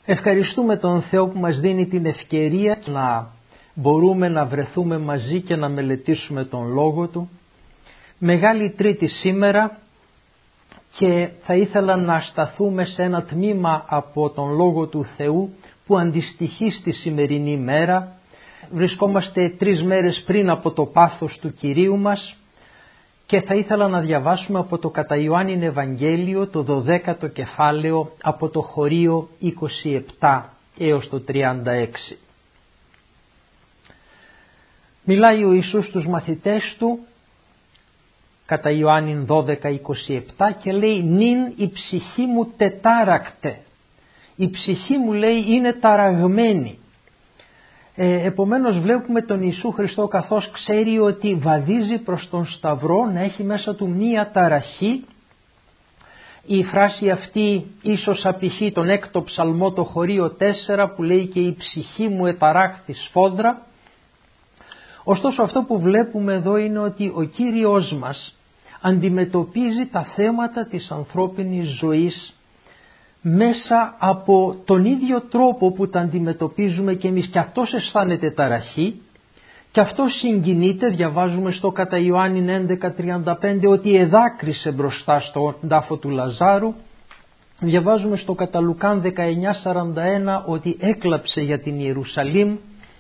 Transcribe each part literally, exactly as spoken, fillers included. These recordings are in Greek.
Ευχαριστούμε τον Θεό που μας δίνει την ευκαιρία να μπορούμε να βρεθούμε μαζί και να μελετήσουμε τον Λόγο Του. Μεγάλη Τρίτη σήμερα και θα ήθελα να σταθούμε σε ένα τμήμα από τον Λόγο του Θεού που αντιστοιχεί στη σημερινή μέρα. Βρισκόμαστε τρεις μέρες πριν από το πάθος του Κυρίου μας και θα ήθελα να διαβάσουμε από το κατά Ιωάννην Ευαγγέλιο το δωδέκατο κεφάλαιο από το χωρίο είκοσι επτά έως το τριάντα έξι. Μιλάει ο Ιησούς στους μαθητές Του κατά Ιωάννην δώδεκα είκοσι επτά και λέει «Νυν η ψυχή μου τετάρακτε». Η ψυχή μου, λέει, είναι ταραγμένη. Ε, επομένως βλέπουμε τον Ιησού Χριστό καθώς ξέρει ότι βαδίζει προς τον Σταυρό να έχει μέσα του μία ταραχή. Η φράση αυτή ίσως απηχεί τον έκτο ψαλμό το χωρίο τέσσερα που λέει και η ψυχή μου εταράχθη σφόδρα. Ωστόσο αυτό που βλέπουμε εδώ είναι ότι ο Κύριος μας αντιμετωπίζει τα θέματα της ανθρώπινης ζωής μέσα από τον ίδιο τρόπο που τα αντιμετωπίζουμε και εμείς, και αυτός αισθάνεται ταραχή και αυτός συγκινείται. Διαβάζουμε στο κατά Ιωάννην έντεκα τριάντα πέντε ότι εδάκρυσε μπροστά στον τάφο του Λαζάρου. Διαβάζουμε στο κατά Λουκάν δεκαεννιά σαράντα ένα ότι έκλαψε για την Ιερουσαλήμ.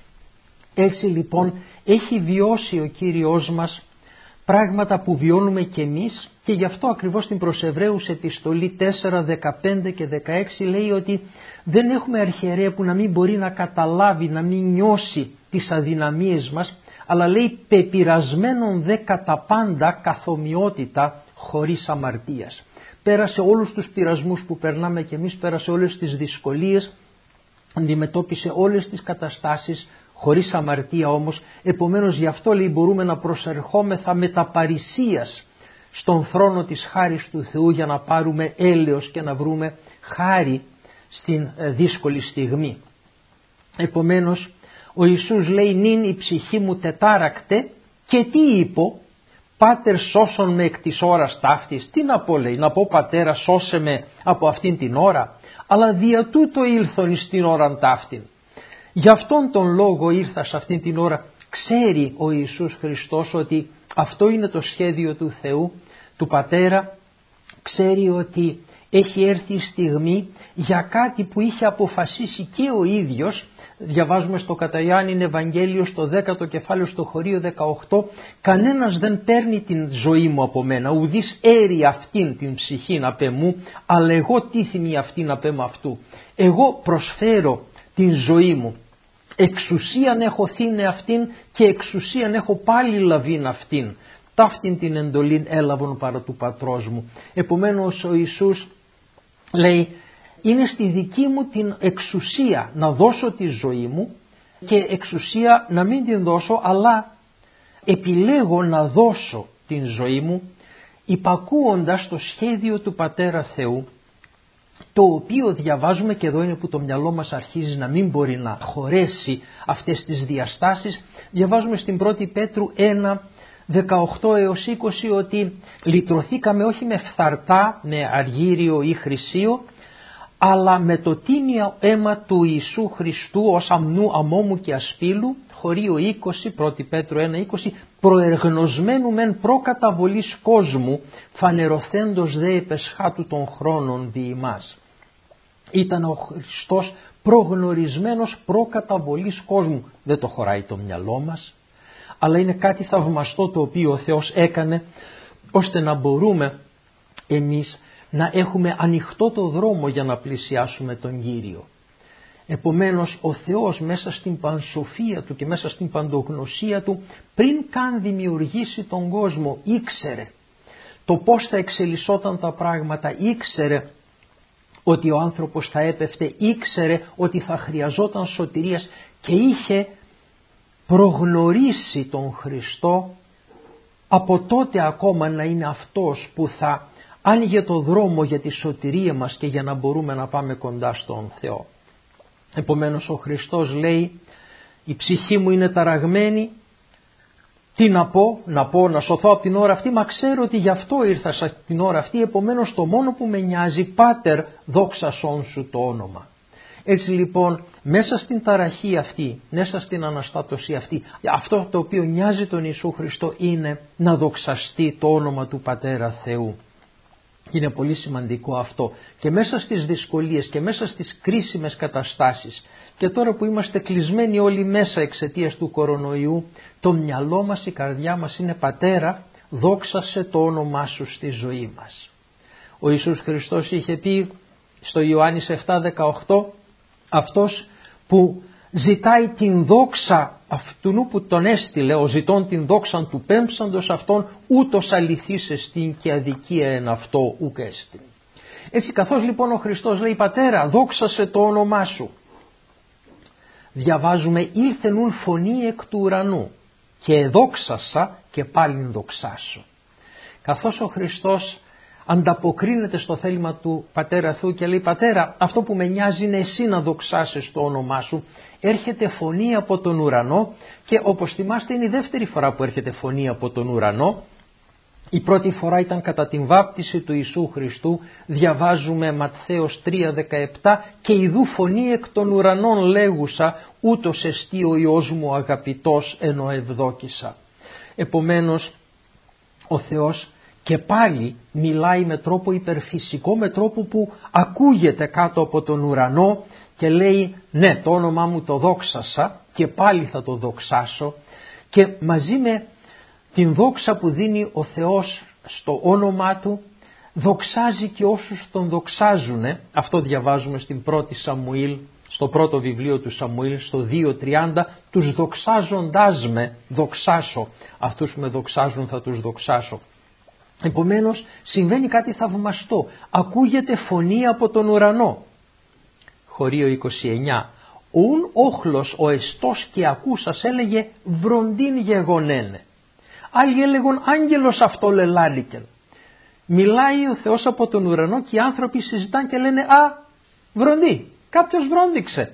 Έτσι λοιπόν έχει βιώσει ο Κύριος μας πράγματα που βιώνουμε και εμείς, και γι' αυτό ακριβώς στην προς Εβραίους επιστολή τέσσερα δεκαπέντε και δεκαέξι λέει ότι δεν έχουμε αρχιερέα που να μην μπορεί να καταλάβει, να μην νιώσει τις αδυναμίες μας, αλλά λέει πεπειρασμένον δε κατά πάντα καθομοιότητα χωρίς αμαρτίας. Πέρασε όλους τους πειρασμούς που περνάμε και εμείς, πέρασε όλες τις δυσκολίες, αντιμετώπισε όλες τις καταστάσεις χωρίς αμαρτία όμως. Επομένως γι' αυτό, λέει, μπορούμε να προσερχόμεθα με τα παρησίας στον θρόνο της χάρης του Θεού για να πάρουμε έλεος και να βρούμε χάρη στην δύσκολη στιγμή. Επομένως ο Ιησούς λέει νυν η ψυχή μου τετάρακτε, και τι είπω, Πάτερ σώσον με εκ της ώρας ταύτης. Τι να πω, λέει, να πω Πατέρα σώσε με από αυτήν την ώρα, αλλά δια τούτο ήλθον εις την ώραν ταύτην. Γι' αυτόν τον λόγο ήρθα σε αυτήν την ώρα. Ξέρει ο Ιησούς Χριστός ότι αυτό είναι το σχέδιο του Θεού, του Πατέρα. Ξέρει ότι έχει έρθει η στιγμή για κάτι που είχε αποφασίσει και ο ίδιος. Διαβάζουμε στο κατά Ιωάννην Ευαγγέλιο στο δέκατο κεφάλαιο στο χωρίο δεκαοκτώ «Κανένας δεν παίρνει την ζωή μου από μένα, ουδείς έρει αυτήν την ψυχήν απ' εμού, αλλά εγώ τίθιμη αυτήν απ' εμ' αυτού». Εγώ προσφέρω την ζωή μου. Εξουσίαν έχω θύνε αυτήν και εξουσίαν έχω πάλι λαβήν αυτήν. Ταύτην την εντολήν έλαβον παρά του πατρός μου. Επομένως ο Ιησούς λέει είναι στη δική μου την εξουσία να δώσω τη ζωή μου, και εξουσία να μην την δώσω, αλλά επιλέγω να δώσω την ζωή μου υπακούοντας το σχέδιο του Πατέρα Θεού, το οποίο διαβάζουμε, και εδώ είναι που το μυαλό μας αρχίζει να μην μπορεί να χωρέσει αυτές τις διαστάσεις. Διαβάζουμε στην πρώτη Πέτρου ένα δεκαοκτώ έως είκοσι ότι λυτρωθήκαμε όχι με φθαρτά, με αργύριο ή χρυσίο, αλλά με το τίμιο αίμα του Ιησού Χριστού ως αμνού αμόμου και ασπίλου, χωρίο είκοσι, πρώτη Πέτρου ένα είκοσι, προεργνωσμένου μεν προκαταβολής κόσμου, φανερωθέντος δε επεσχάτου των χρόνων δι' ημάς. Ήταν ο Χριστός προγνωρισμένος προκαταβολής κόσμου. Δεν το χωράει το μυαλό μας, αλλά είναι κάτι θαυμαστό το οποίο ο Θεός έκανε ώστε να μπορούμε εμείς να έχουμε ανοιχτό το δρόμο για να πλησιάσουμε τον Κύριο. Επομένως ο Θεός μέσα στην πανσοφία Του και μέσα στην παντογνωσία Του, πριν καν δημιουργήσει τον κόσμο, ήξερε το πώς θα εξελισσόταν τα πράγματα, ήξερε ότι ο άνθρωπος θα έπεφτε, ήξερε ότι θα χρειαζόταν σωτηρίας και είχε προγνωρίσει τον Χριστό από τότε ακόμα να είναι αυτός που θα άνοιγε το δρόμο για τη σωτηρία μας και για να μπορούμε να πάμε κοντά στον Θεό. Επομένως ο Χριστός λέει η ψυχή μου είναι ταραγμένη. Τι να πω, να πω να σωθώ από την ώρα αυτή, μα ξέρω ότι γι' αυτό ήρθα σε την ώρα αυτή. Επομένως το μόνο που με νοιάζει, Πάτερ δόξασόν σου το όνομα. Έτσι λοιπόν μέσα στην ταραχή αυτή, μέσα στην αναστάτωση αυτή, αυτό το οποίο νοιάζει τον Ιησού Χριστό είναι να δοξαστεί το όνομα του Πατέρα Θεού. Και είναι πολύ σημαντικό αυτό και μέσα στις δυσκολίες και μέσα στις κρίσιμες καταστάσεις και τώρα που είμαστε κλεισμένοι όλοι μέσα εξαιτίας του κορονοϊού, το μυαλό μας, η καρδιά μας είναι Πατέρα, δόξασε το όνομά σου στη ζωή μας. Ο Ιησούς Χριστός είχε πει στο Ιωάννης επτά δεκαοκτώ, αυτός που ζητάει την δόξα αυτού που τον έστειλε, ο ζητών την δόξαν του πέμψαντος αυτόν, ούτως αληθής εστίν και αδικία εν αυτό ουκ έστιν. Έτσι καθώς λοιπόν ο Χριστός λέει Πατέρα δόξασε το όνομά σου, διαβάζουμε ήλθε νουν φωνή εκ του ουρανού και δόξασα και πάλιν δοξάσω. Καθώς ο Χριστός ανταποκρίνεται στο θέλημα του Πατέρα Θεού και λέει Πατέρα αυτό που με νοιάζει είναι εσύ να δοξάσεις το όνομά σου, έρχεται φωνή από τον ουρανό και όπως θυμάστε είναι η δεύτερη φορά που έρχεται φωνή από τον ουρανό. Η πρώτη φορά ήταν κατά την βάπτιση του Ιησού Χριστού, διαβάζουμε Ματθαίος τρία δεκαεπτά και ιδού φωνή εκ των ουρανών λέγουσα ούτως εστί ο Υιός μου αγαπητός ενώ ευδόκησα. Επομένως ο Θεός και πάλι μιλάει με τρόπο υπερφυσικό, με τρόπο που ακούγεται κάτω από τον ουρανό και λέει ναι το όνομά μου το δόξασα και πάλι θα το δοξάσω, και μαζί με την δόξα που δίνει ο Θεός στο όνομά του δοξάζει και όσους τον δοξάζουνε. Αυτό διαβάζουμε στην πρώτη Σαμουήλ, στο πρώτο βιβλίο του Σαμουήλ στο δύο τριάντα, τους δοξάζοντάς με δοξάσω, αυτούς που με δοξάζουν θα τους δοξάσω. Επομένως συμβαίνει κάτι θαυμαστό, ακούγεται φωνή από τον ουρανό. Χωρίο είκοσι εννιά. Ουν όχλος ο εστός και ακούσας έλεγε βροντίν γεγονένε. Άλλοι έλεγαν άγγελος αυτό λελάλικεν. Μιλάει ο Θεός από τον ουρανό και οι άνθρωποι συζητάνε και λένε α, βροντί, κάποιος βρόντιξε.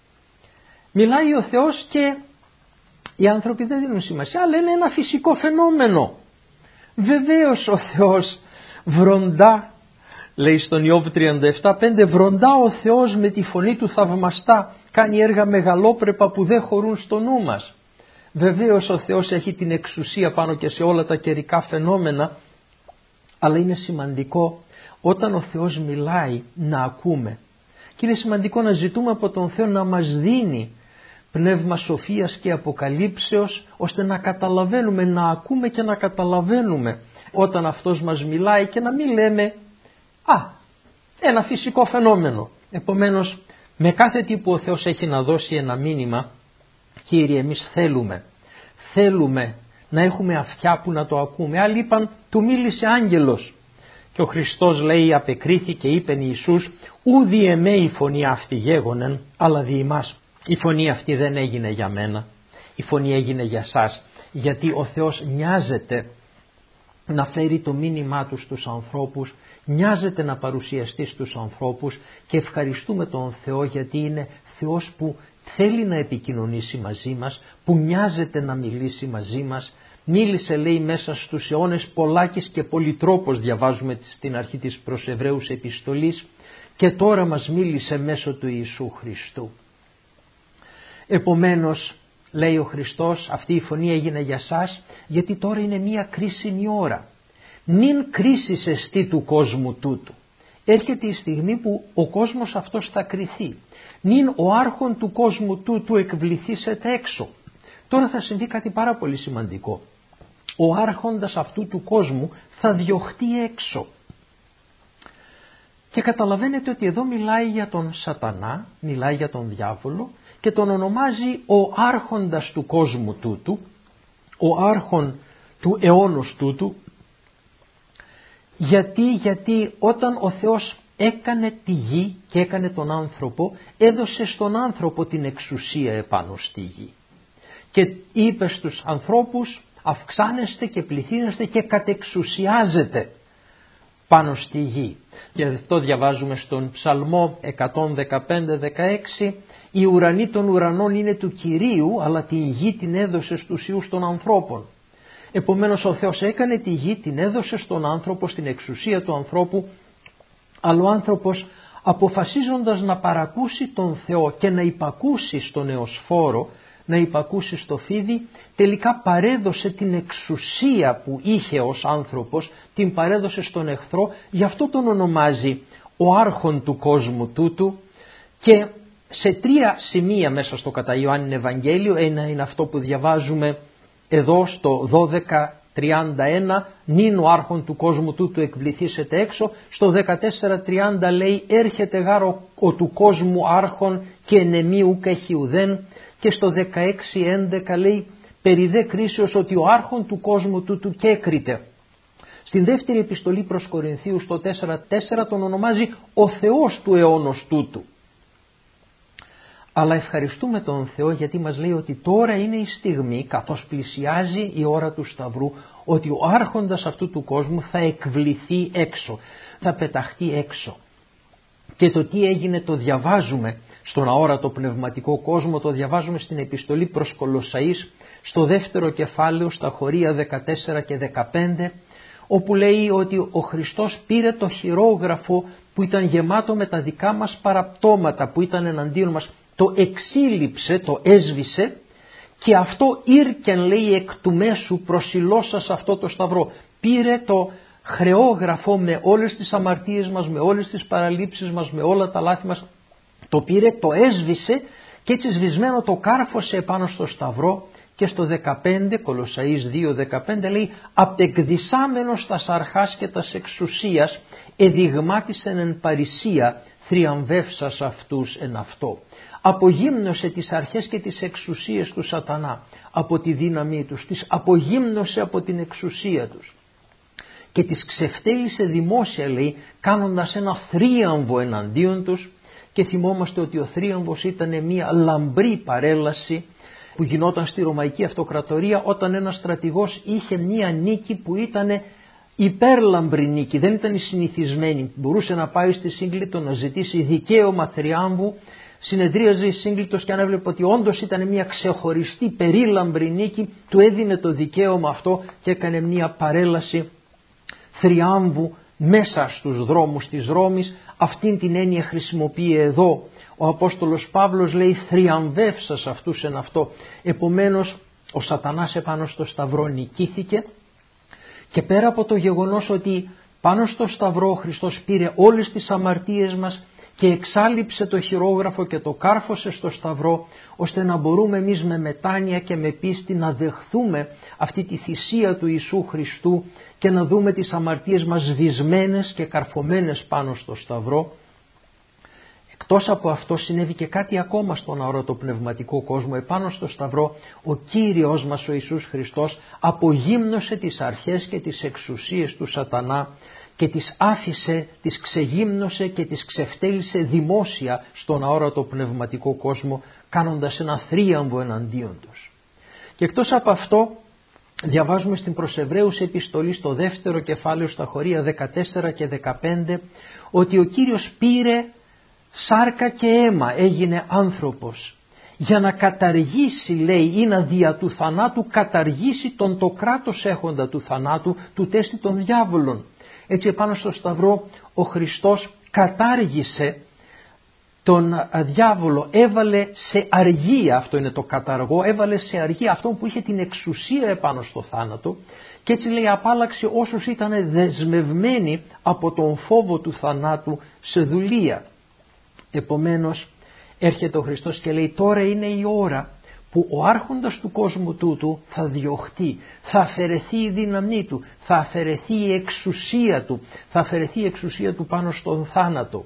Μιλάει ο Θεός και οι άνθρωποι δεν δίνουν σημασία, λένε ένα φυσικό φαινόμενο. Βεβαίως ο Θεός βροντά, λέει στον Ιώβ τριάντα επτά πέντε, βροντά ο Θεός με τη φωνή του θαυμαστά, κάνει έργα μεγαλόπρεπα που δεν χωρούν στο νου μας. Βεβαίως ο Θεός έχει την εξουσία πάνω και σε όλα τα καιρικά φαινόμενα, αλλά είναι σημαντικό όταν ο Θεός μιλάει να ακούμε. Και είναι σημαντικό να ζητούμε από τον Θεό να μας δίνει πνεύμα σοφίας και αποκαλύψεως, ώστε να καταλαβαίνουμε, να ακούμε και να καταλαβαίνουμε όταν Αυτός μας μιλάει και να μην λέμε «Α, ένα φυσικό φαινόμενο». Επομένως, με κάθε τι που ο Θεός έχει να δώσει ένα μήνυμα, Κύριε, εμείς θέλουμε, θέλουμε να έχουμε αυτιά που να το ακούμε. Άλλοι είπαν, του μίλησε άγγελος. Και ο Χριστός λέει, απεκρίθηκε, είπεν Ιησούς, «Ούδι εμέ η φωνή αυτή γέγονεν, αλλά δι' ημάς». Η φωνή αυτή δεν έγινε για μένα, η φωνή έγινε για σας, γιατί ο Θεός νοιάζεται να φέρει το μήνυμά του στους ανθρώπους, νοιάζεται να παρουσιαστεί στους ανθρώπους και ευχαριστούμε τον Θεό γιατί είναι Θεός που θέλει να επικοινωνήσει μαζί μας, που νοιάζεται να μιλήσει μαζί μας. Μίλησε, λέει, μέσα στους αιώνες πολλάκις και πολυτρόπως, διαβάζουμε στην αρχή της προς Εβραίους επιστολής, και τώρα μας μίλησε μέσω του Ιησού Χριστού. Επομένως, λέει ο Χριστός, αυτή η φωνή έγινε για σας, γιατί τώρα είναι μια κρίσιμη ώρα. Νην κρίσης εστί του κόσμου τούτου. Έρχεται η στιγμή που ο κόσμος αυτός θα κριθεί. Νην ο άρχον του κόσμου τούτου εκβληθήσεται έξω. Τώρα θα συμβεί κάτι πάρα πολύ σημαντικό. Ο άρχοντας αυτού του κόσμου θα διωχτεί έξω. Και καταλαβαίνετε ότι εδώ μιλάει για τον Σατανά, μιλάει για τον διάβολο και τον ονομάζει ο άρχοντας του κόσμου τούτου, ο άρχον του αιώνος τούτου. Γιατί, γιατί όταν ο Θεός έκανε τη γη και έκανε τον άνθρωπο, έδωσε στον άνθρωπο την εξουσία επάνω στη γη. Και είπε στους ανθρώπους, αυξάνεστε και πληθύνεστε και κατεξουσιάζετε πάνω στη γη. Και αυτό διαβάζουμε στον Ψαλμό εκατόν δεκαπέντε δεκαέξι, «Οι ουρανοί των ουρανών είναι του Κυρίου, αλλά τη γη την έδωσε στους ιούς των ανθρώπων». Επομένως ο Θεός έκανε τη γη, την έδωσε στον άνθρωπο, στην εξουσία του ανθρώπου, αλλά ο άνθρωπος αποφασίζοντας να παρακούσει τον Θεό και να υπακούσει στον Εωσφόρο, να υπακούσει στο φίδι, τελικά παρέδωσε την εξουσία που είχε ως άνθρωπος, την παρέδωσε στον εχθρό, γι' αυτό τον ονομάζει ο άρχον του κόσμου τούτου. Και σε τρία σημεία μέσα στο κατά Ιωάννην Ευαγγέλιο, ένα είναι αυτό που διαβάζουμε εδώ στο δώδεκα τριάντα ένα, νυν ο άρχον του κόσμου τούτου εκβληθήσετε έξω. Στο δεκατέσσερα τριάντα λέει έρχεται γάρ ο, ο του κόσμου άρχον και ενεμή ουκ έχει ουδέν. Και στο δεκαέξι έντεκα λέει περί δε κρίσεως ότι ο άρχον του κόσμου τούτου και έκριται. Στην δεύτερη επιστολή προς Κορινθίους στο τέσσερα τέσσερα τον ονομάζει ο Θεός του αιώνος τούτου. Αλλά ευχαριστούμε τον Θεό γιατί μας λέει ότι τώρα είναι η στιγμή, καθώς πλησιάζει η ώρα του Σταυρού, ότι ο άρχοντας αυτού του κόσμου θα εκβληθεί έξω, θα πεταχτεί έξω. Και το τι έγινε το διαβάζουμε στον αόρατο πνευματικό κόσμο, το διαβάζουμε στην επιστολή προς Κολοσσαείς στο δεύτερο κεφάλαιο στα χωρία δεκατέσσερα και δεκαπέντε, όπου λέει ότι ο Χριστός πήρε το χειρόγραφο που ήταν γεμάτο με τα δικά μας παραπτώματα που ήταν εναντίον μας, το εξήλιψε, το έσβησε και αυτό ήρκεν λέει εκ του μέσου προσιλώσας αυτό το σταυρό. Πήρε το χρεόγραφο με όλες τις αμαρτίες μας, με όλες τις παραλήψεις μας, με όλα τα λάθη μας, το πήρε, το έσβησε και έτσι σβησμένο το κάρφωσε επάνω στο σταυρό. Και στο δεκαπέντε, Κολοσσαείς δύο δεκαπέντε λέει «Απεκδισάμενος τας αρχάς και τας εξουσίας εδειγμάτισεν εν παρησία θριαμβεύσας αυτούς εν αυτό». Απογύμνωσε τις αρχές και τις εξουσίες του σατανά από τη δύναμή τους, τις απογύμνωσε από την εξουσία τους και τις ξεφτέλησε δημόσια λέει κάνοντας ένα θρίαμβο εναντίον τους. Και θυμόμαστε ότι ο θρίαμβος ήταν μια λαμπρή παρέλαση που γινόταν στη Ρωμαϊκή Αυτοκρατορία όταν ένας στρατηγός είχε μια νίκη που ήταν υπέρλαμπρη νίκη, δεν ήταν η συνηθισμένη. Μπορούσε να πάει στη Σύγκλιτο να ζητήσει δικαίωμα θριάμβου, συνεδρίαζε η Σύγκλιτος και αν έβλεπε ότι όντως ήταν μια ξεχωριστή περίλαμπρη νίκη, του έδινε το δικαίωμα αυτό και έκανε μια παρέλαση θριάμβου μέσα στους δρόμους της Ρώμης. Αυτήν την έννοια χρησιμοποιεί εδώ ο Απόστολος Παύλος, λέει θριαμβεύσας αυτούς εν αυτό. Επομένως ο σατανάς επάνω στο σταυρό νικήθηκε και πέρα από το γεγονός ότι πάνω στο σταυρό ο Χριστός πήρε όλες τις αμαρτίες μας και εξάλειψε το χειρόγραφο και το κάρφωσε στο σταυρό, ώστε να μπορούμε εμείς με μετάνοια και με πίστη να δεχθούμε αυτή τη θυσία του Ιησού Χριστού και να δούμε τις αμαρτίες μας σβησμένες και καρφωμένες πάνω στο σταυρό. Εκτός από αυτό συνέβη και κάτι ακόμα στον αόρατο πνευματικό κόσμο. Επάνω στο σταυρό ο Κύριος μας ο Ιησούς Χριστός απογύμνωσε τις αρχές και τις εξουσίες του σατανά και τις άφησε, τις ξεγύμνωσε και τις ξεφτέλισε δημόσια στον αόρατο πνευματικό κόσμο, κάνοντας ένα θρίαμβο εναντίον τους. Και εκτός από αυτό διαβάζουμε στην προς Εβραίους επιστολή στο δεύτερο κεφάλαιο στα χωρία δεκατέσσερα και δεκαπέντε ότι ο Κύριος πήρε σάρκα και αίμα, έγινε άνθρωπος για να καταργήσει, λέει, ή να δια του θανάτου καταργήσει τον το κράτος έχοντα του θανάτου, του τέστη των διάβολων. Έτσι επάνω στο σταυρό ο Χριστός κατάργησε τον διάβολο, έβαλε σε αργία, αυτό είναι το καταργό, έβαλε σε αργία αυτόν που είχε την εξουσία επάνω στο θάνατο και έτσι λέει απάλαξε όσους ήταν δεσμευμένοι από τον φόβο του θανάτου σε δουλεία. Επομένως έρχεται ο Χριστός και λέει τώρα είναι η ώρα που ο άρχοντας του κόσμου τούτου θα διωχτεί, θα αφαιρεθεί η δύναμή του, θα αφαιρεθεί η εξουσία του, θα αφαιρεθεί η εξουσία του πάνω στον θάνατο.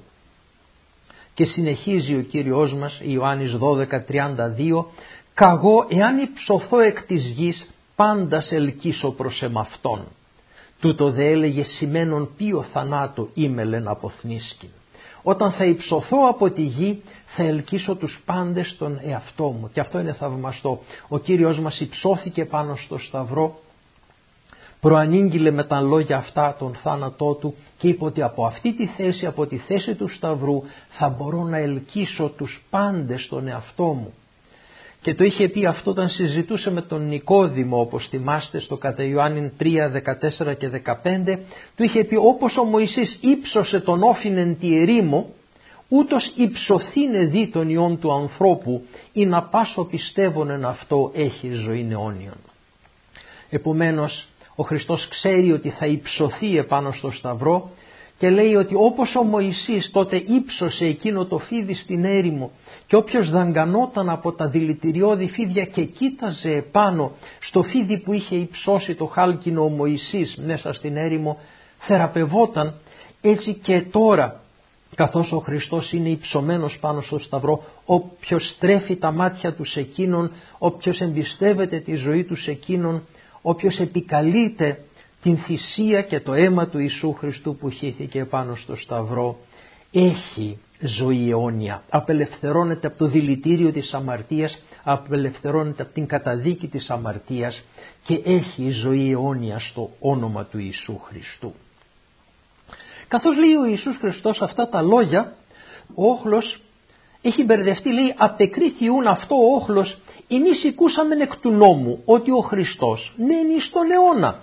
Και συνεχίζει ο Κύριος μας, Ιωάννης δώδεκα τριάντα δύο, «Καγώ εάν υψωθώ εκ της γης, πάντας ελκύσω προς εμαυτόν. Τούτο δε έλεγε σημαίνον ποιο θανάτο ήμελεν αποθνίσκην. Όταν θα υψωθώ από τη γη θα ελκύσω τους πάντες στον εαυτό μου». Και αυτό είναι θαυμαστό. Ο Κύριος μας υψώθηκε πάνω στο σταυρό, προανήγγειλε με τα λόγια αυτά τον θάνατό του και είπε ότι από αυτή τη θέση, από τη θέση του σταυρού θα μπορώ να ελκύσω τους πάντες στον εαυτό μου. Και το είχε πει αυτό όταν συζητούσε με τον Νικόδημο, όπως θυμάστε στο κατά Ιωάννην τρία δεκατέσσερα και δεκαπέντε, του είχε πει όπως ο Μωυσής ύψωσε τον όφιν εν τη ερήμο, ούτως υψωθήνε δι των ιών του ανθρώπου, ή να πάσο πιστεύονεν αυτό έχει ζωή αιώνιον. Επομένως ο Χριστός ξέρει ότι θα υψωθεί επάνω στο σταυρό και λέει ότι όπως ο Μωυσής τότε ύψωσε εκείνο το φίδι στην έρημο και όποιος δαγκανόταν από τα δηλητηριώδη φίδια και κοίταζε επάνω στο φίδι που είχε υψώσει το χάλκινο ο Μωυσής μέσα στην έρημο θεραπευόταν, έτσι και τώρα καθώς ο Χριστός είναι υψωμένος πάνω στο σταυρό, όποιος στρέφει τα μάτια του σε εκείνον, όποιος εμπιστεύεται τη ζωή του σε εκείνον, όποιος επικαλείται την θυσία και το αίμα του Ιησού Χριστού που χύθηκε πάνω στο σταυρό, έχει ζωή αιώνια, απελευθερώνεται από το δηλητήριο της αμαρτίας, απελευθερώνεται από την καταδίκη της αμαρτίας και έχει ζωή αιώνια στο όνομα του Ιησού Χριστού. Καθώς λέει ο Ιησούς Χριστός αυτά τα λόγια, ο όχλος έχει μπερδευτεί, λέει απεκρίθιουν αυτό ο όχλος, εμείς ακούσαμεν εκ του νόμου ότι ο Χριστός μένει στον αιώνα.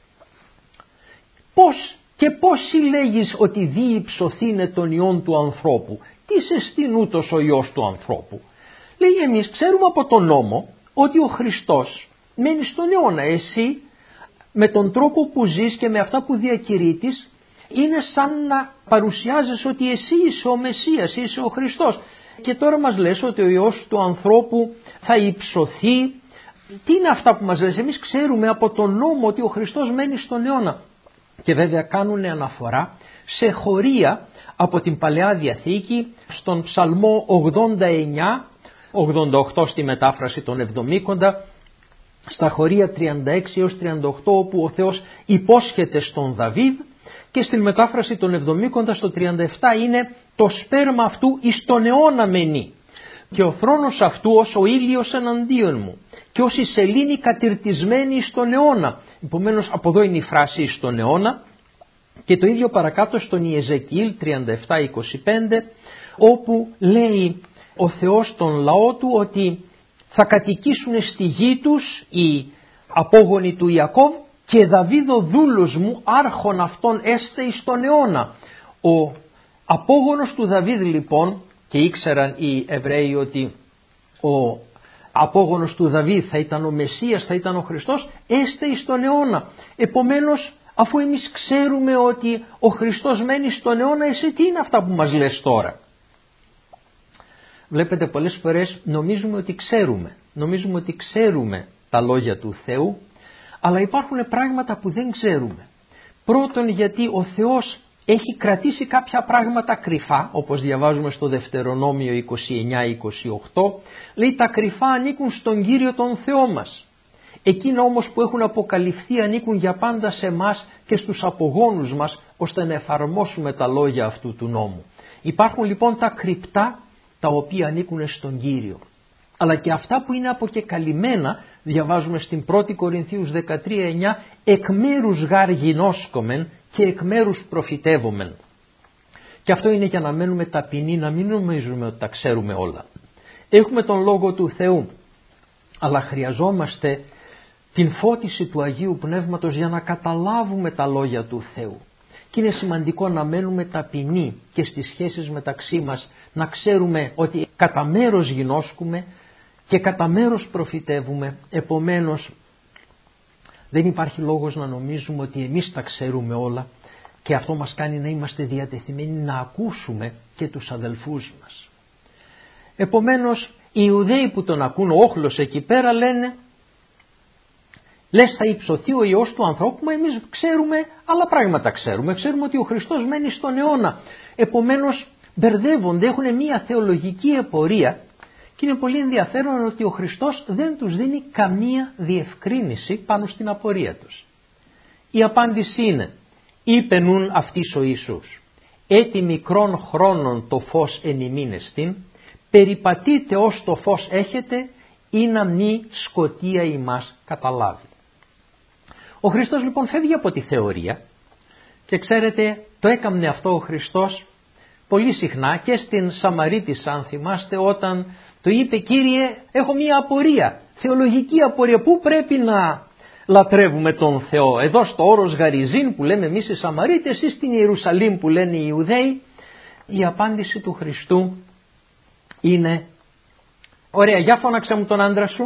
Πώς και πώς συλλέγεις ότι διυψωθήνε τον Υιόν του ανθρώπου, τι σε στην ούτως ο Υιός του ανθρώπου? Λέει εμείς ξέρουμε από τον νόμο ότι ο Χριστός μένει στον αιώνα, εσύ με τον τρόπο που ζεις και με αυτά που διακηρύττεις είναι σαν να παρουσιάζεις ότι εσύ είσαι ο Μεσσίας, είσαι ο Χριστός και τώρα μας λες ότι ο Υιός του ανθρώπου θα υψωθεί. Τι είναι αυτά που μας λες? Εμείς ξέρουμε από τον νόμο ότι ο Χριστός μένει στον αιώνα. Και βέβαια κάνουν αναφορά σε χωρία από την Παλαιά Διαθήκη στον Ψαλμό ογδόντα εννιά, ογδόντα οκτώ στη μετάφραση των Εβδομήκοντα, στα χωρία τριάντα έξι έως τριάντα οκτώ όπου ο Θεός υπόσχεται στον Δαβίδ, και στην μετάφραση των Εβδομήκοντα στο τριάντα επτά είναι το σπέρμα αυτού εις τον αιώνα μενεί και ο θρόνος αυτού ως ο ήλιος εναντίον μου και ως η σελήνη κατηρτισμένη εις τον αιώνα. Επομένως από εδώ είναι η φράση εις τον αιώνα, και το ίδιο παρακάτω στον Ιεζεκιήλ τριάντα επτά είκοσι πέντε όπου λέει ο Θεός τον λαό του ότι θα κατοικήσουν στη γη τους οι απόγονοι του Ιακώβ και Δαβίδο δούλος μου άρχον αυτόν έστε εις τον αιώνα. Ο απόγονος του Δαβίδ λοιπόν, και ήξεραν οι Εβραίοι ότι ο απόγονος του Δαβίδ θα ήταν ο Μεσσίας, θα ήταν ο Χριστός, έστε εις τον αιώνα. Επομένως αφού εμείς ξέρουμε ότι ο Χριστός μένει στον αιώνα, εσύ τι είναι αυτά που μας λες τώρα? Βλέπετε πολλές φορές νομίζουμε ότι ξέρουμε, νομίζουμε ότι ξέρουμε τα λόγια του Θεού, αλλά υπάρχουν πράγματα που δεν ξέρουμε. Πρώτον γιατί ο Θεός έχει κρατήσει κάποια πράγματα κρυφά, όπως διαβάζουμε στο Δευτερονόμιο είκοσι εννιά είκοσι οκτώ, λέει τα κρυφά ανήκουν στον Κύριο τον Θεό μας. Εκείνα όμως που έχουν αποκαλυφθεί ανήκουν για πάντα σε εμάς και στους απογόνους μας, ώστε να εφαρμόσουμε τα λόγια αυτού του νόμου. Υπάρχουν λοιπόν τα κρυπτά τα οποία ανήκουν στον Κύριο. Αλλά και αυτά που είναι αποκεκαλυμμένα, διαβάζουμε στην πρώτη Κορινθίους δεκατρία εννιά, εκ μέρους γάρ γινώσκομεν και εκ μέρους προφητεύομεν. Και αυτό είναι για να μένουμε ταπεινοί, να μην νομίζουμε ότι τα ξέρουμε όλα. Έχουμε τον Λόγο του Θεού, αλλά χρειαζόμαστε την φώτιση του Αγίου Πνεύματος για να καταλάβουμε τα λόγια του Θεού. Και είναι σημαντικό να μένουμε ταπεινοί και στις σχέσεις μεταξύ μας, να ξέρουμε ότι κατά μέρος γινώσκουμε και κατά μέρος προφητεύουμε. Επομένως δεν υπάρχει λόγος να νομίζουμε ότι εμείς τα ξέρουμε όλα, και αυτό μας κάνει να είμαστε διατεθειμένοι να ακούσουμε και τους αδελφούς μας. Επομένως οι Ιουδαίοι που τον ακούν, ο όχλος εκεί πέρα, λένε λες θα υψωθεί ο Υιός του ανθρώπου, μα εμείς ξέρουμε άλλα πράγματα, ξέρουμε. Ξέρουμε ότι ο Χριστός μένει στον αιώνα. Επομένως μπερδεύονται, έχουν μια θεολογική επορία, και είναι πολύ ενδιαφέρον ότι ο Χριστός δεν τους δίνει καμία διευκρίνηση πάνω στην απορία τους. Η απάντηση είναι, είπε νουν αυτής ο Ιησούς, έτι μικρών χρόνων το φως εν ημίν εστίν, περιπατείτε ως το φως έχετε, ή να μη σκοτία ημάς καταλάβει. Ο Χριστός λοιπόν φεύγει από τη θεωρία, και ξέρετε το έκαμνε αυτό ο Χριστός πολύ συχνά και στην Σαμαρίτισσα, αν θυμάστε, όταν το είπε Κύριε έχω μία απορία, θεολογική απορία, πού πρέπει να λατρεύουμε τον Θεό? Εδώ στο όρος Γαριζίν που λέμε εμείς οι Σαμαρίτες ή στην Ιερουσαλήμ που λένε οι Ιουδαίοι? η απάντηση του Χριστού είναι «Ωραία, για φώναξε μου τον άντρα σου».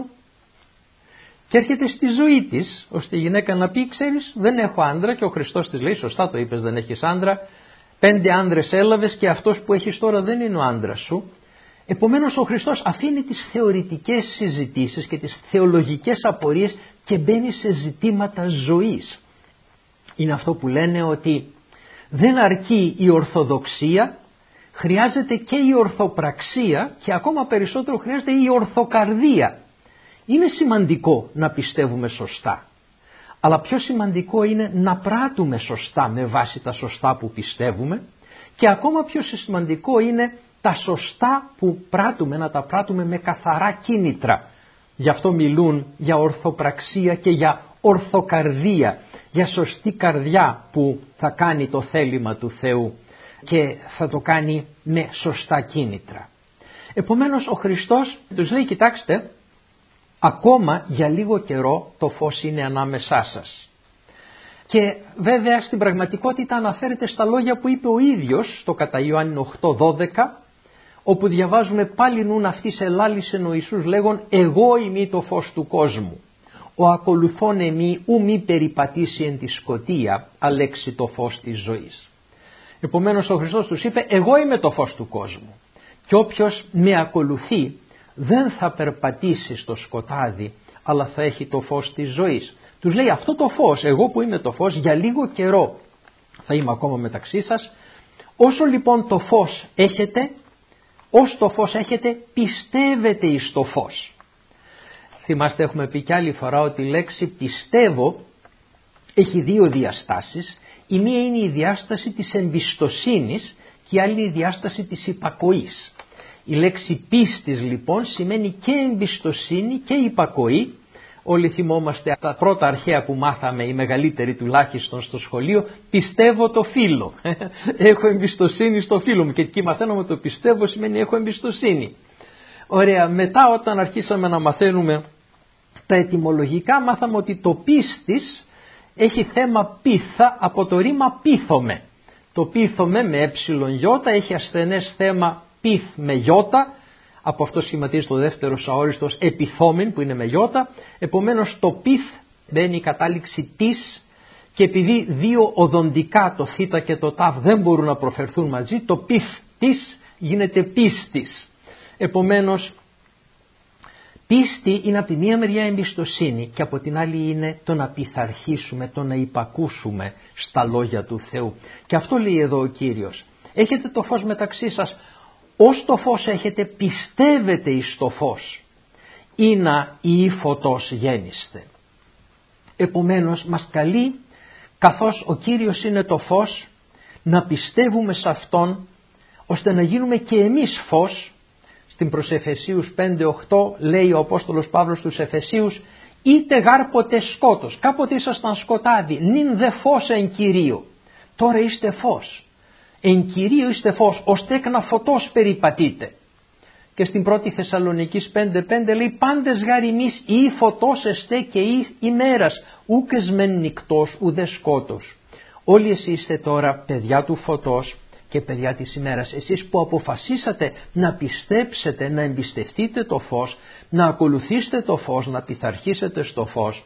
Και έρχεται στη ζωή της, ώστε η γυναίκα να πει «Ξέρεις, δεν έχω άντρα», και ο Χριστός της λέει «Σωστά το είπες, δεν έχεις άντρα, πέντε άντρες έλαβες και αυτός που έχεις τώρα δεν είναι ο άντρας σου». Επομένως ο Χριστός αφήνει τις θεωρητικές συζητήσεις και τις θεολογικές απορίες και μπαίνει σε ζητήματα ζωής. Είναι αυτό που λένε ότι δεν αρκεί η ορθοδοξία, χρειάζεται και η ορθοπραξία και ακόμα περισσότερο χρειάζεται η ορθοκαρδία. Είναι σημαντικό να πιστεύουμε σωστά, αλλά πιο σημαντικό είναι να πράττουμε σωστά με βάση τα σωστά που πιστεύουμε, και ακόμα πιο σημαντικό είναι τα σωστά που πράττουμε να τα πράττουμε με καθαρά κίνητρα. Γι' αυτό μιλούν για ορθοπραξία και για ορθοκαρδία, για σωστή καρδιά που θα κάνει το θέλημα του Θεού και θα το κάνει με σωστά κίνητρα. Επομένως ο Χριστός τους λέει «Κοιτάξτε, ακόμα για λίγο καιρό το φως είναι ανάμεσά σας». Και βέβαια στην πραγματικότητα αναφέρεται στα λόγια που είπε ο ίδιος στο κατά Ιωάννη οκτώ δώδεκα, όπου διαβάζουμε «Πάλι νουν αυτής ελάλησεν ο Ιησούς λέγον, εγώ είμαι το φως του κόσμου. Ο ακολουθών εμεί ου μη περιπατήσει εν τη σκοτία, αλέξει το φως της ζωής». Επομένως ο Χριστός τους είπε «Εγώ είμαι το φως του κόσμου και όποιος με ακολουθεί δεν θα περπατήσει στο σκοτάδι, αλλά θα έχει το φως της ζωής». Τους λέει αυτό το φως, εγώ που είμαι το φως, για λίγο καιρό θα είμαι ακόμα μεταξύ σας. Όσο λοιπόν το φως έχετε, ως το φως έχετε, πιστεύετε εις το φως. Θυμάστε, έχουμε πει κι άλλη φορά ότι η λέξη πιστεύω έχει δύο διαστάσεις. Η μία είναι η διάσταση της εμπιστοσύνης και η άλλη η διάσταση της υπακοής. Η λέξη πίστης λοιπόν σημαίνει και εμπιστοσύνη και υπακοή. Όλοι θυμόμαστε τα πρώτα αρχαία που μάθαμε, οι μεγαλύτεροι τουλάχιστον στο σχολείο, πιστεύω το φίλο. Έχω εμπιστοσύνη στο φίλο μου, και εκεί μαθαίνουμε το πιστεύω σημαίνει έχω εμπιστοσύνη. Ωραία, μετά όταν αρχίσαμε να μαθαίνουμε τα ετυμολογικά μάθαμε ότι το πίστης έχει θέμα πίθα από το ρήμα πίθομαι. Το πίθομαι με ε γιώτα έχει ασθενές θέμα πίθ με γιώτα. Από αυτό σχηματίζει το δεύτερο αόριστος επιθόμην που είναι με γιώτα. Επομένως το πίθ μπαίνει η κατάληξη της, και επειδή δύο οδοντικά το θ και το τ δεν μπορούν να προφερθούν μαζί, το πίθ της γίνεται πίστης. Επομένως πίστη είναι από τη μία μεριά εμπιστοσύνη και από την άλλη είναι το να πειθαρχήσουμε, το να υπακούσουμε στα λόγια του Θεού. Και αυτό λέει εδώ ο Κύριος. Έχετε το φως μεταξύ σας, ως το φως έχετε, πιστεύετε εις το φως, ή να ή φωτός γέννηστε. Επομένως μας καλεί, καθώς ο Κύριος είναι το φως, να πιστεύουμε σε Αυτόν, ώστε να γίνουμε και εμείς φως. Στην προς Εφεσίους πέντε οκτώ λέει ο Απόστολος Παύλος στους Εφεσίους, είτε γάρ ποτέ σκότος, κάποτε ήσασταν σκοτάδι, νυν δε φως εν Κυρίω, τώρα είστε φως. Εν Κυρίω είστε φως, ώστε έκνα φωτός περιπατείτε. Και στην πρώτη Θεσσαλονικής πέντε πέντε λέει, πάντες γάρ ημείς ή φωτός εστέ και ή ημέρας, ούκες μεν νυκτός ουδε σκότος. Όλοι εσείς είστε τώρα παιδιά του φωτός και παιδιά της ημέρας. Εσείς που αποφασίσατε να πιστέψετε, να εμπιστευτείτε το φως, να ακολουθήσετε το φως, να πειθαρχήσετε στο φως.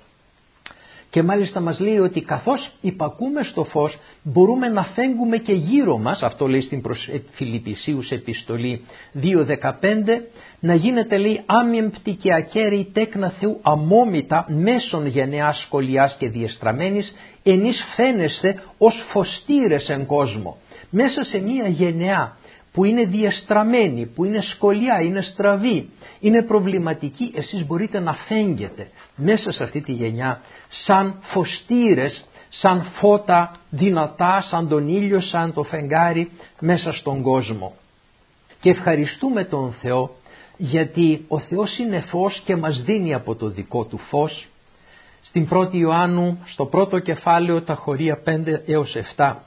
Και μάλιστα μας λέει ότι καθώς υπακούμε στο φως μπορούμε να φέγγουμε και γύρω μας, αυτό λέει στην προς Φιλιππισίους επιστολή δύο δεκαπέντε, να γίνεται λέει άμυμπτη και ακέραιη τέκνα Θεού αμόμητα μέσων γενεάς σχολιάς και διεστραμμένης, ενείς φαίνεστε ως φωστήρες εν κόσμο. Μέσα σε μια γενεά που είναι διεστραμμένη, που είναι σκολιά, είναι στραβή, είναι προβληματική, εσείς μπορείτε να φέγγετε μέσα σε αυτή τη γενιά σαν φωστήρες, σαν φώτα δυνατά, σαν τον ήλιο, σαν το φεγγάρι μέσα στον κόσμο. Και ευχαριστούμε τον Θεό, γιατί ο Θεός είναι φως και μας δίνει από το δικό του φως. Στην πρώτη Ιωάννου, στο πρώτο κεφάλαιο, τα χωρία πέντε έως επτά,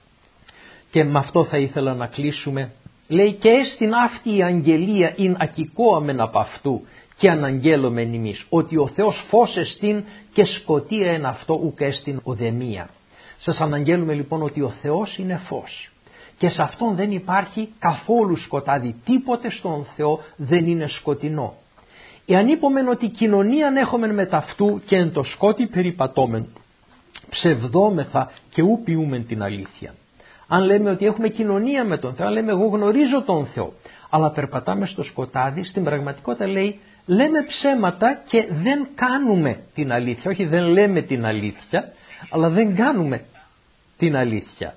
και με αυτό θα ήθελα να κλείσουμε, λέει και έστιν αυτή η αγγελία ειν ακικόαμεν απ' αυτού και αναγγέλωμεν ημείς, ότι ο Θεός φως εστίν και σκοτία εν αυτό ουκ έστιν οδεμία. Σας αναγγέλουμε λοιπόν ότι ο Θεός είναι φως και σε αυτόν δεν υπάρχει καθόλου σκοτάδι, τίποτε στον Θεό δεν είναι σκοτεινό. Εάν είπομεν ότι κοινωνίαν έχομεν με ταυτού και εν το σκότι περιπατώμεν, ψευδόμεθα και ου ποιούμεν την αλήθεια. Αν λέμε ότι έχουμε κοινωνία με τον Θεό, αν λέμε εγώ γνωρίζω τον Θεό, αλλά περπατάμε στο σκοτάδι, στην πραγματικότητα λέει λέμε ψέματα και δεν κάνουμε την αλήθεια. Όχι, δεν λέμε την αλήθεια, αλλά δεν κάνουμε την αλήθεια.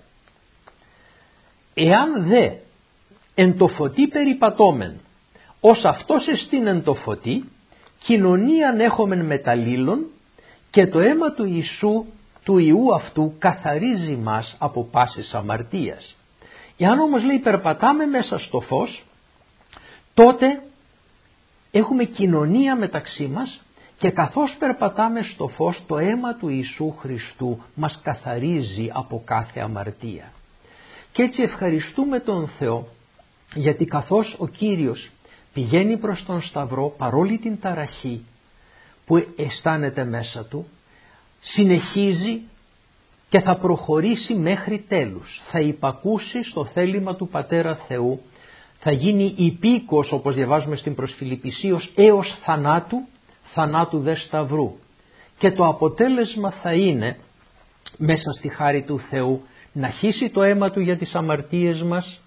Εάν δε εν το φωτί περιπατώμεν, ως αυτός εστίν εν το φωτί, κοινωνίαν έχομεν μεταλλήλων και το αίμα του Ιησού, του Ιού αυτού, καθαρίζει μας από πάσης αμαρτίας. Εάν όμως λέει περπατάμε μέσα στο φως, τότε έχουμε κοινωνία μεταξύ μας και καθώς περπατάμε στο φως, το αίμα του Ιησού Χριστού μας καθαρίζει από κάθε αμαρτία. Και έτσι ευχαριστούμε τον Θεό, γιατί καθώς ο Κύριος πηγαίνει προς τον Σταυρό, παρόλη την ταραχή που αισθάνεται μέσα του, συνεχίζει και θα προχωρήσει μέχρι τέλους. Θα υπακούσει στο θέλημα του Πατέρα Θεού, θα γίνει υπήκος, όπως διαβάζουμε στην προς Φιλιππισίους, έως θανάτου, θανάτου δε σταυρού. Και το αποτέλεσμα θα είναι, μέσα στη χάρη του Θεού, να χύσει το αίμα του για τις αμαρτίες μας,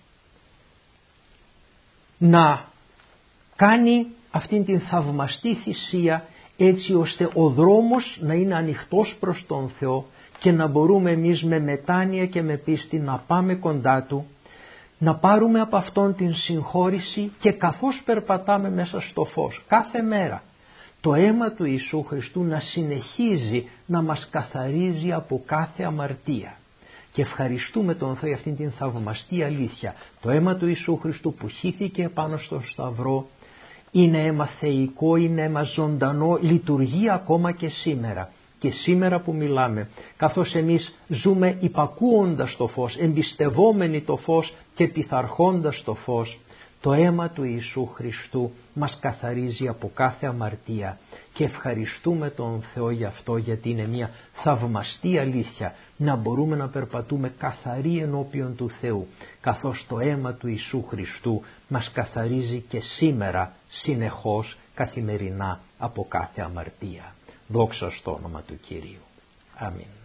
να κάνει αυτήν την θαυμαστή θυσία, έτσι ώστε ο δρόμος να είναι ανοιχτός προς τον Θεό και να μπορούμε εμείς με μετάνοια και με πίστη να πάμε κοντά Του, να πάρουμε από Αυτόν την συγχώρηση και καθώς περπατάμε μέσα στο φως κάθε μέρα, το αίμα του Ιησού Χριστού να συνεχίζει να μας καθαρίζει από κάθε αμαρτία. Και ευχαριστούμε τον Θεό για αυτήν την θαυμαστή αλήθεια. Το αίμα του Ιησού Χριστού που χύθηκε πάνω στον Σταυρό είναι αίμα θεϊκό, είναι αίμα ζωντανό, λειτουργεί ακόμα και σήμερα. Και σήμερα που μιλάμε, καθώς εμείς ζούμε υπακούοντας το φως, εμπιστευόμενοι το φως και πειθαρχώντας το φως, το αίμα του Ιησού Χριστού μας καθαρίζει από κάθε αμαρτία και ευχαριστούμε τον Θεό γι' αυτό, γιατί είναι μια θαυμαστή αλήθεια να μπορούμε να περπατούμε καθαροί ενώπιον του Θεού, καθώς το αίμα του Ιησού Χριστού μας καθαρίζει και σήμερα συνεχώς καθημερινά από κάθε αμαρτία. Δόξα στο όνομα του Κυρίου. Αμήν.